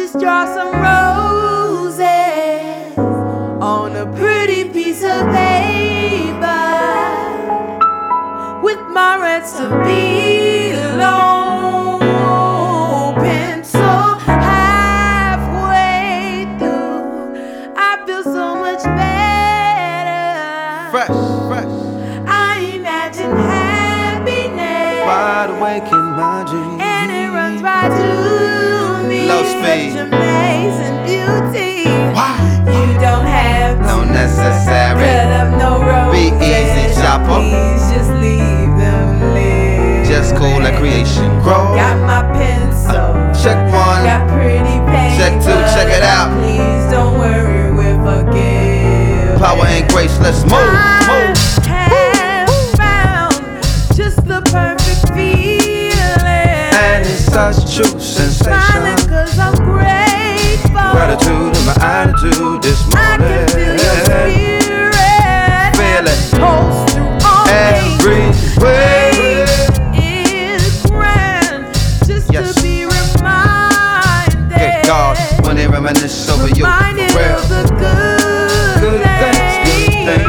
just draw some roses on a pretty piece of paper with my recipe alone. Pencil halfway through, I feel so much better. Fresh. I imagine happiness Wide awake in my dreams, and it runs right to me. Low speed. Such amazing beauty. Why? You don't have No to necessary. cut up no roses. Be easy, chopper. Please just leave them live. Just cool at creation. Grow. Got my pencil. Check one. Got pretty paper. Check two, check it out. Please don't worry, we'll forgive. Power and grace, let's move. I have found just the perfect feeling. And it's such true Smiling sensation. 'cause I'm grateful. Gratitude in my attitude this I can feel your morning. spirit. Feel it Pulse through all every things. way. It is grand just Yes. to be reminded. Good God, when they reminisce over you, Reminded for real. of the Good things, and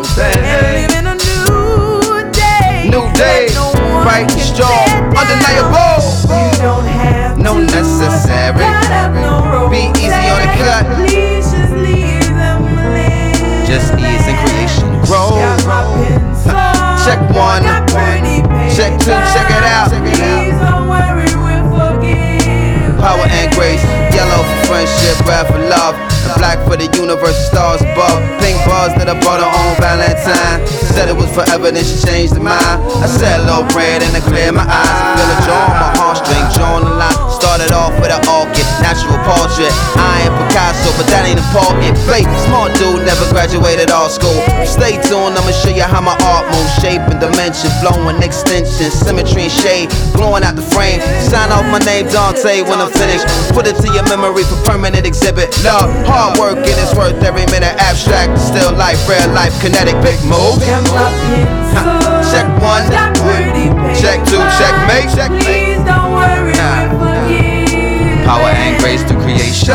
living a new day. New day, that no one bright and can strong, tear down. undeniable. You don't have No to necessary. cut up no Be easy on the cut. Please just leave them live. Just ease in creation. Grow. Got my pencil. Check one. Got pretty paper. Check two, check it out. Please don't worry, we'll forgive. Power and grace, yellow for friendship, red for love, and black for the universe, stars above. Pink bars that I bought her on Valentine. Said it was forever, then she changed her mind. I said a little red and I cleared my eyes. I feel a jaw on my heartstring, drawn the line. Started off with an orchid, natural portrait. I ain't Picasso, but that ain't important. Fake, smart dude, never graduated art school. Stay tuned, I'ma show you how my art moves. Shape and dimension, flowing extension, symmetry and shade, blowing out the frame. Sign off my name, Dante, when I'm finished. Put it to your memory for permanent exhibit. Love, hard work, and it's worth every minute. Abstract, still life, real life, kinetic, big move. Got my pencil. Check one. Got pretty paper. Check two, checkmate. Please don't worry, we'll forgive. Power and grace to creation.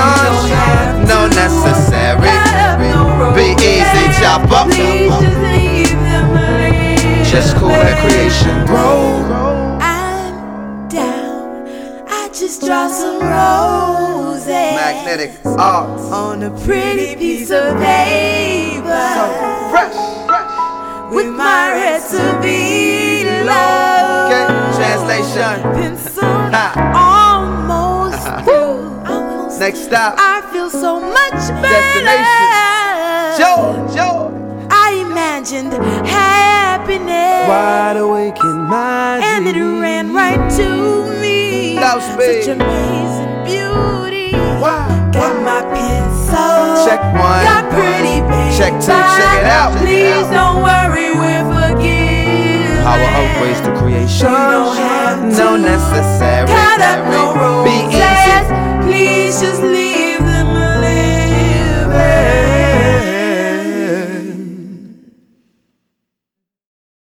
No necessary. Be easy, chop up. Please just leave them live. Just cool at creation. Grow. I'm down. I just draw some roses Magnetic arts. on a pretty piece of paper Fresh. with my recipe love. Okay, translation. Pencil Ha. almost through. Almost Next stop. I feel so much Destination. better. Joe. I imagined happiness Wide awake in my and it ran right to me. Low speed. Such amazing beauty. Wow. Got my pencil. Check one. Got pretty paper. Check two, check it out. Please don't worry, we'll forgive. Power of grace to creation. You don't have No to necessary. cut up no Be